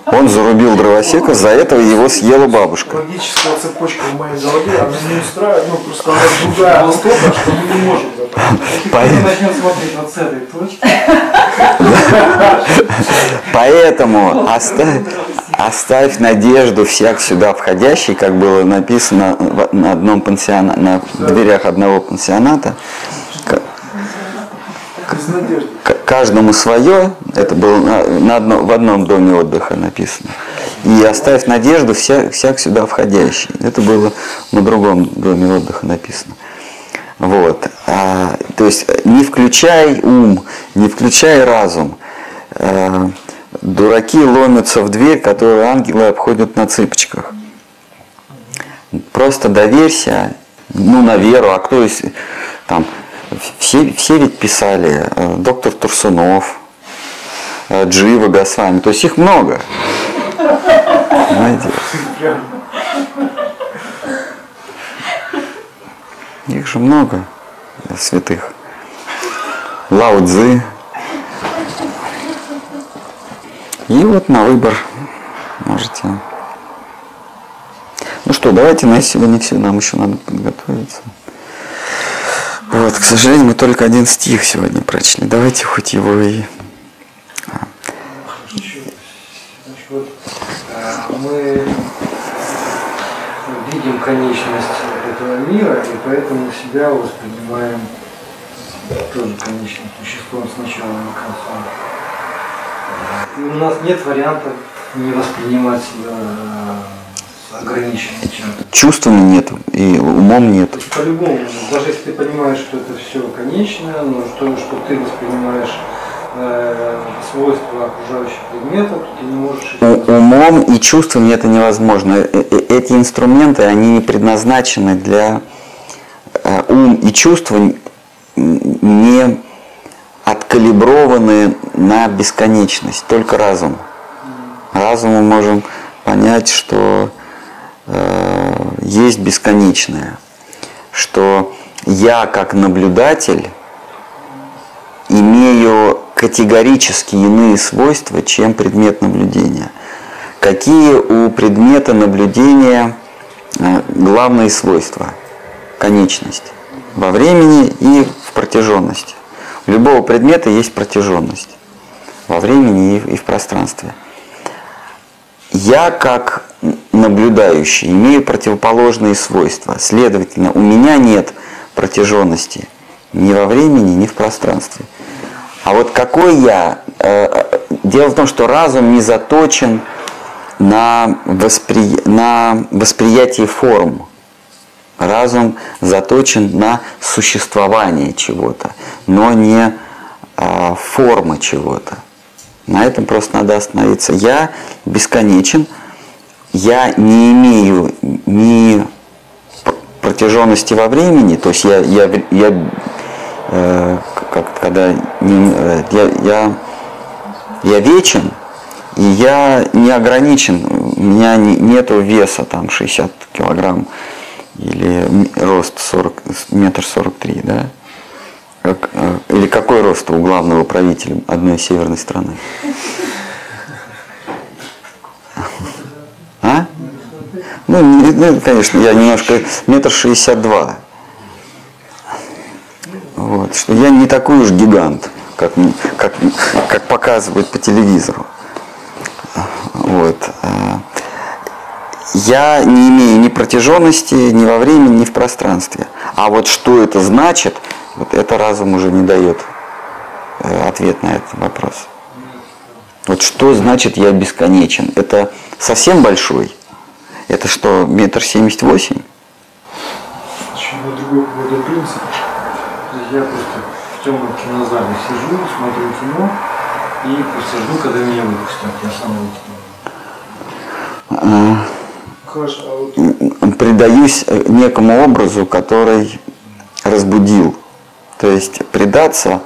Он зарубил дровосека, за это его съела бабушка. Логическая цепочка в моей голове, она не устраивает, ну просто она другая настолько, что мы не можем запомнить. Мы начнем смотреть вот с этой точки. Поэтому оставь, оставь надежду всяк сюда входящий, как было написано на одном пансиона, на дверях одного пансионата. Без надежды. Каждому свое, это было на, на одно, в одном доме отдыха написано. И оставь надежду всяк, всяк сюда входящий. Это было на другом доме отдыха написано. Вот. А, то есть не включай ум, не включай разум. А, дураки ломятся в дверь, которую ангелы обходят на цыпочках. Просто доверься, ну, на веру, а кто из там. Все, все ведь писали, доктор Турсунов, Джива Госвами, то есть их много. Понимаете? Их же много, святых. Лао Цзы. И вот на выбор можете. Ну что, давайте на сегодня все, нам еще надо подготовиться. Вот, к сожалению, мы только один стих сегодня прочли. Давайте хоть его и... Значит, вот, мы видим конечность этого мира, и поэтому себя воспринимаем тоже конечным существом с начала и конца. И у нас нет варианта не воспринимать себя ограниченным чем-то. Чувствами нет, и умом нет. То есть по-любому, даже если ты понимаешь, что это все конечное, но что, что ты воспринимаешь э, свойства окружающих предметов, то ты не можешь... У, умом и чувствами это невозможно. Эти инструменты, они не предназначены для... Ум и чувства не откалиброваны на бесконечность, только разум. Разумом можем понять, что есть бесконечное, что я как наблюдатель имею категорически иные свойства, чем предмет наблюдения. Какие у предмета наблюдения главные свойства? Конечность во времени и в протяженности. У любого предмета есть протяженность во времени и в пространстве. Я как наблюдающий имею противоположные свойства. Следовательно, у меня нет протяженности ни во времени, ни в пространстве. А вот какой я? Дело в том, что разум не заточен на, воспри... на восприятие форм. Разум заточен на существование чего-то, но не а, формы чего-то. На этом просто надо остановиться. Я бесконечен, я не имею ни протяженности во времени, то есть я, я, я э, как когда не, я, я, я вечен, и я не ограничен, у меня не, нету веса там шестьдесят килограмм или рост сорок, метр сорок три, да? Как, или какой рост у главного правителя одной северной страны? А? Ну, ну, конечно, я немножко метр шестьдесят два. Вот, что я не такой уж гигант, как, как, как показывают по телевизору. Вот. Я не имею ни протяженности, ни во времени, ни в пространстве. А вот что это значит, вот это разум уже не дает э, ответ на этот вопрос. Вот что значит я бесконечен? Это совсем большой? Это что, метр семьдесят восемь? Почему другой какой-то принцип? Я просто в темном кинозале сижу, смотрю кино, и просто жду, когда меня выпустят. Я сам выпустил. Хорошо, а вот... Предаюсь некому образу, который разбудил. То есть предаться,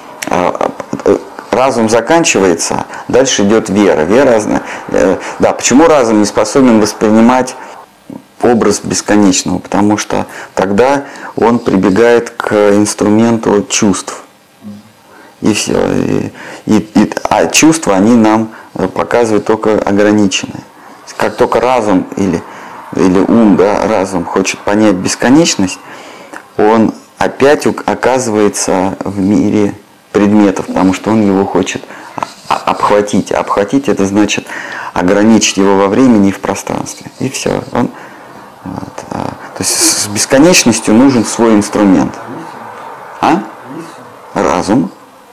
разум заканчивается, дальше идет вера. Вера, да, почему разум не способен воспринимать образ бесконечного? Потому что тогда он прибегает к инструменту чувств. И все. И, и, и, а а чувства, они нам показывают только ограниченное. Как только разум или, или ум, да, разум хочет понять бесконечность, он опять оказывается в мире предметов, потому что он его хочет обхватить. А обхватить — это значит ограничить его во времени и в пространстве. И все. Он, вот, а, то есть с бесконечностью нужен свой инструмент. А? Разум.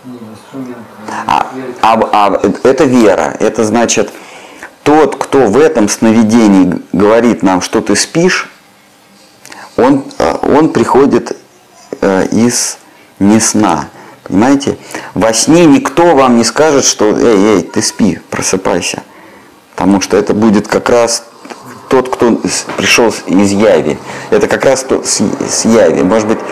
А, а, а это вера. Это значит, тот, кто в этом сновидении говорит нам, что ты спишь, он, он приходит из не сна. Понимаете? Во сне никто вам не скажет, что эй, эй, ты спи, просыпайся. Потому что это будет как раз тот, кто пришел из яви. Это как раз то, с, с яви. Может быть,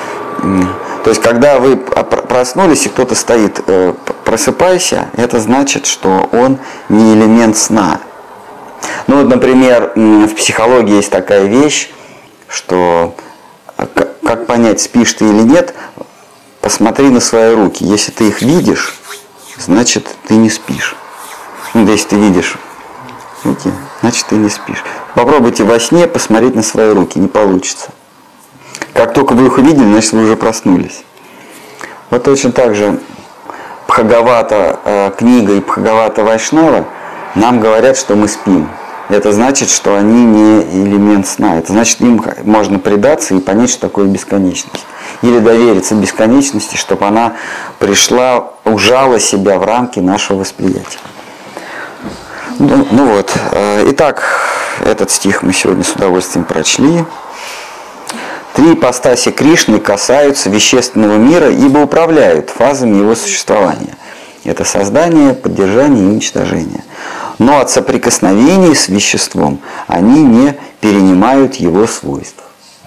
то есть, когда вы проснулись и кто-то стоит, просыпайся, это значит, что он не элемент сна. Ну вот, например, в психологии есть такая вещь, что как понять, спишь ты или нет, посмотри на свои руки. Если ты их видишь, значит, ты не спишь. Ну, если ты видишь руки, значит, ты не спишь. Попробуйте во сне посмотреть на свои руки, не получится. Как только вы их увидели, значит, вы уже проснулись. Вот точно так же Бхагавата э, книга и Бхагавата Вайшнава нам говорят, что мы спим. Это значит, что они не элемент сна. Это значит, им можно предаться и понять, что такое бесконечность. Или довериться бесконечности, чтобы она пришла, ужала себя в рамки нашего восприятия. Ну, ну вот. Итак, этот стих мы сегодня с удовольствием прочли. Три ипостаси Кришны касаются вещественного мира, ибо управляют фазами его существования. Это создание, поддержание и уничтожение. Но от соприкосновений с веществом они не перенимают его свойств.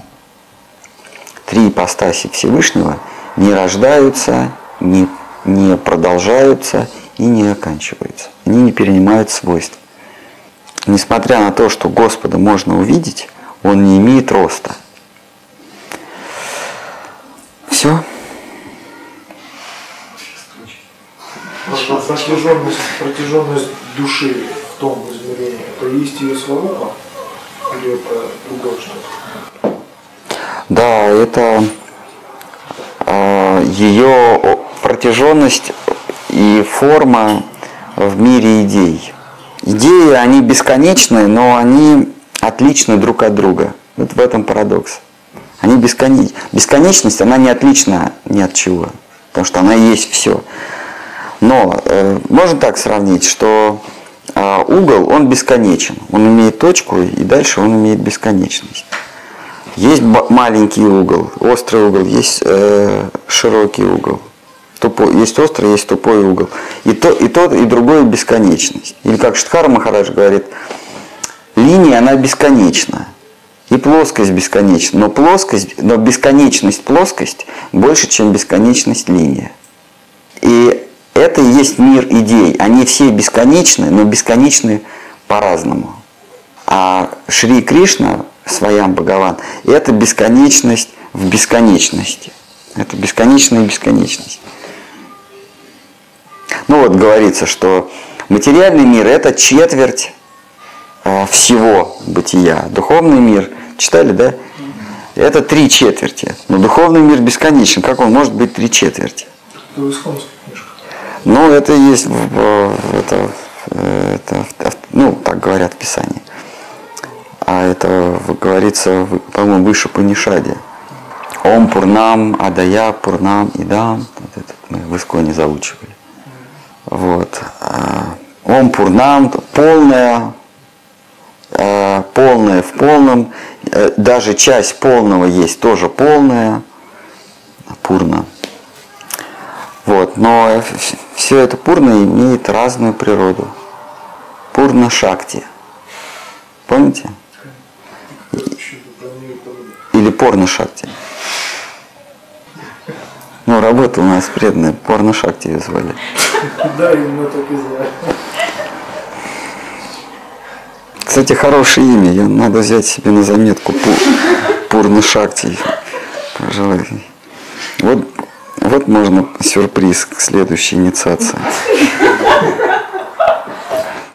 Три ипостаси Всевышнего не рождаются, не, не продолжаются и не оканчиваются. Они не перенимают свойств. Несмотря на то, что Господа можно увидеть, Он не имеет роста. Все. Протяженность, протяженность души в том измерении, это есть ее свобода или это другое что-то? Да, это э, ее протяженность и форма в мире идей. Идеи, они бесконечны, но они отличны друг от друга. Вот в этом парадокс. Они бесконечны. Бесконечность, она не отлична ни от чего, потому что она есть все. Но э, можно так сравнить, что э, угол, он бесконечен. Он имеет точку, и дальше он имеет бесконечность. Есть маленький угол, острый угол, есть э, широкий угол. Тупой, есть острый, есть тупой угол. И, то, и тот, и другой бесконечность. Или как Штхара Махарадж говорит, линия, она бесконечна. И плоскость бесконечна. Но, плоскость, но бесконечность плоскость больше, чем бесконечность линия. И это и есть мир идей. Они все бесконечны, но бесконечны по-разному. А Шри Кришна, Своям Бхагаван, это бесконечность в бесконечности. Это бесконечная бесконечность. Ну вот говорится, что материальный мир – это четверть э, всего бытия. Духовный мир, читали, да? Это три четверти. Но духовный мир бесконечен. Как он может быть три четверти? Это в исламских книжках. Ну, это есть, это, это, ну, так говорят в Писании. А это говорится, по-моему, выше Панишаде. Ом Пурнам, Адая Пурнам, Идам. Вот это мы в Исконе заучивали. Вот. Ом Пурнам, полная, полная в полном. Даже часть полного есть тоже полная. Пурна. Вот. Но все это Пурна имеет разную природу. Пурна Шакти. Помните? Или порно Шакти. Ну, работа у нас преданная, порно Шакти ее звали. Да, именно так и звали. Кстати, хорошее имя, ее надо взять себе на заметку. Порно Шакти. Пожалуй. Вот, вот можно сюрприз к следующей инициации.